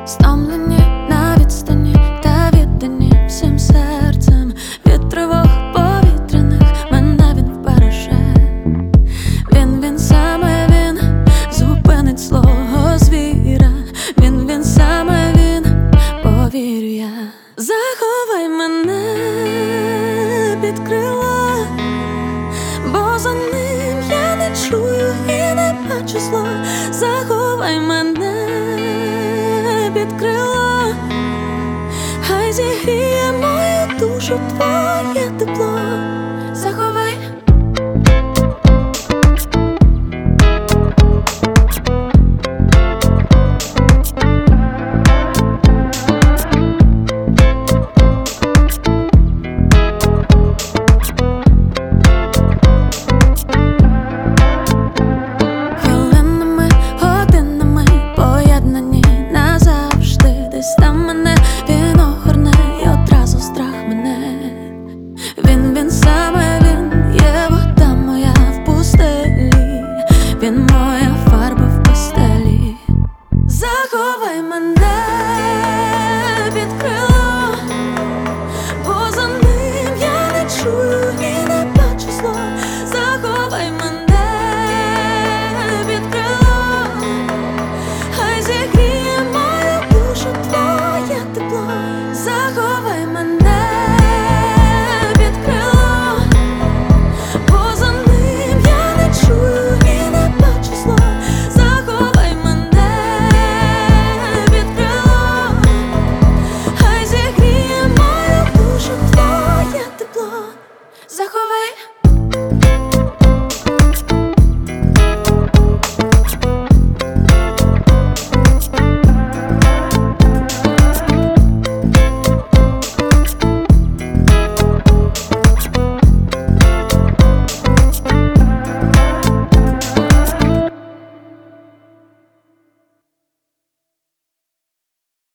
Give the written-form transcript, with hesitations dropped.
стомлені на відстані та віддані всім серцем. Від тривог повітряних мене він вбереже. Він, саме він зупинить злого звіра. Він, саме він, повірю я. Заховай мене під крила, бо за ним я не чую і не бачу зла. Заховай мене під крила, хай зігріє мою душу твоє тепло.